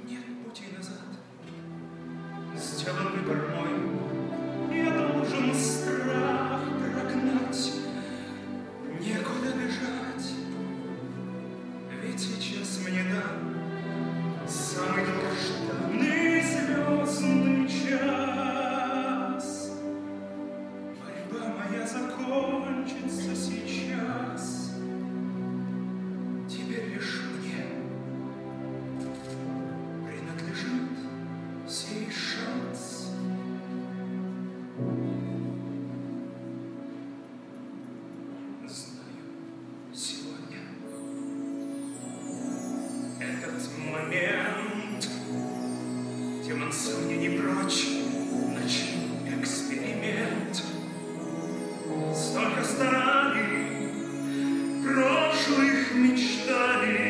нет пути назад. Сделан выбор мой, я должен страх прогнать. Некуда бежать, ведь сейчас мне дан самый долгожданный звездный час. Борьба моя закончится сейчас. Теперь лишь мне принадлежит сей шанс. Знаю, сегодня этот момент демон сомнений не прочь, начни эксперимент. Столько стараний, прошлых мечтаний,